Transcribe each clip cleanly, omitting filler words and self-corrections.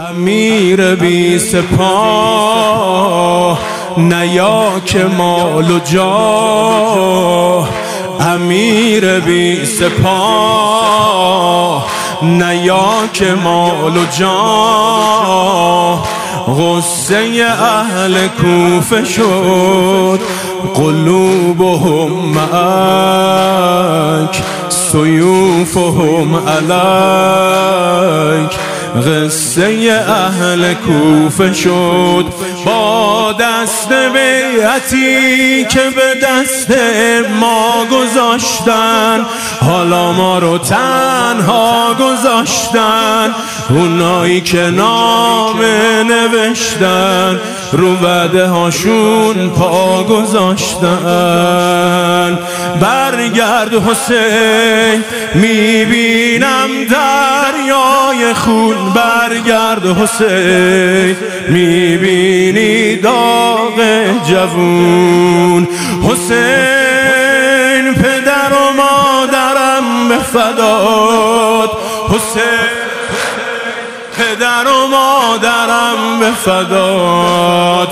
امیر بی سپاه نیا که مال و جاه، امیر بی سپاه نیا که مال و جاه. غصه اهل کوفه شد قلوبهم معک سیوفهم علیک. قصه اهل کوفه شد با دست بیعتی که به دست ما گذاشتن، حالا ما رو تنها گذاشتن. اونایی که نامه نوشتن رو وعده هاشون پا گذاشتن. برگرد حسین میبینم دریای خون، برگرد حسین میبینی داغ جوون. حسین پدر و مادرم به فدات، حسین پدر و مادرم به فدات،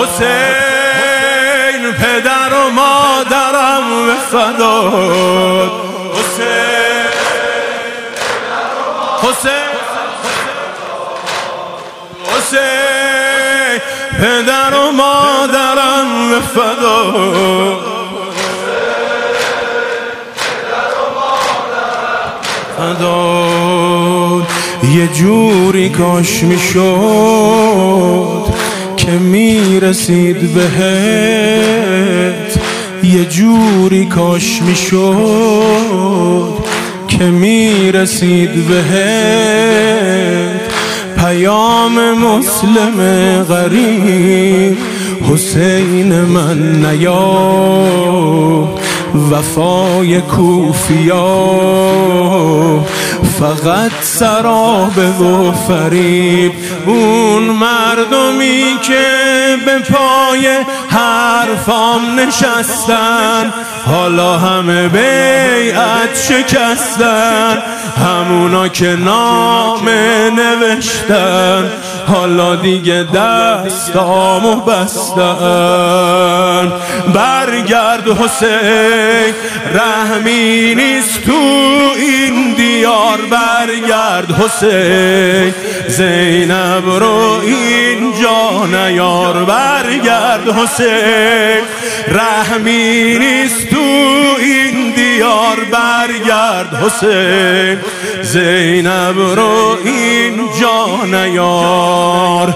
حسین پدر و مادرم به فدات، حسین حسین پدر و مادرم به فدات. یه جوری کاش میشد که میرسید بهت، یه جوری کاش میشد که میرسید بهت. پیام مسلم غریب حسین من نیا، وفای کوفیا فقط سرابه و فریب. اون مردمی که به پای حرفام نشستن حالا همه بیعت شکستن، همونا که نامه نوشتن حالا دیگه دستامو بستن. برگرد حسین رحمی نیست تو این دیار، برگرد حسین زینب رو اینجا نیار. برگرد حسین رحمی نیست تو این دیار، برگرد حسین زینب رو اینجا نیار.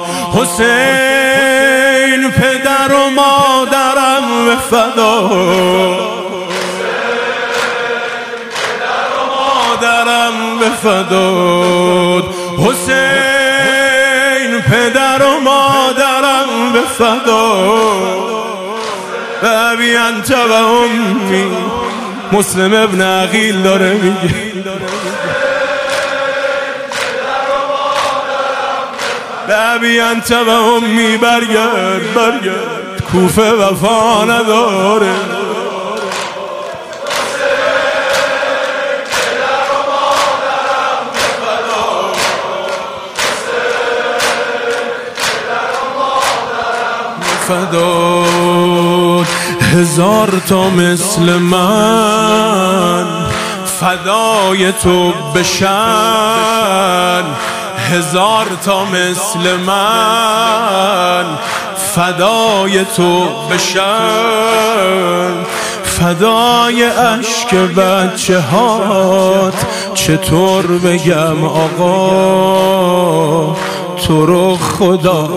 حسین پدر و مادرم به فدات، پدر و مادرم به فدات، حسین پدر و مادرم به فدات. ابی انت و امی، مسلم ابن عقیل داره میگه ابی انت و امی، برگرد برگرد کوفه وفا نداره. فدات هزار تا مثل من فدای تو بشن، هزار تا مثل من فدای تو بشن. فدای اشک بچه هات چطور بگم آقا، تو رو خدا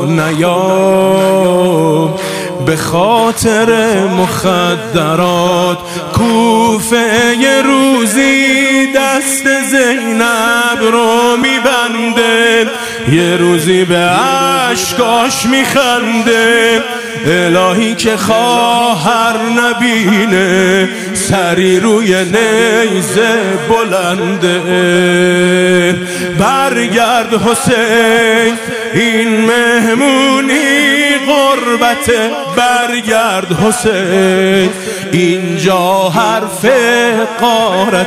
نیام به خاطر مخدرات. کوفه یه روزی دست زینب رو میبنده، یه روزی به عشقاش میخنده. الهی که خواهر نبینه سری روی نیزه بلنده. برگرد حسین این مهمونی غربته، برگرد حسین اینجا حرف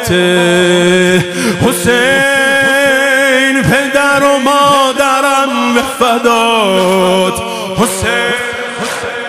غارته. حسین پدر و مادرم به فدات حسین.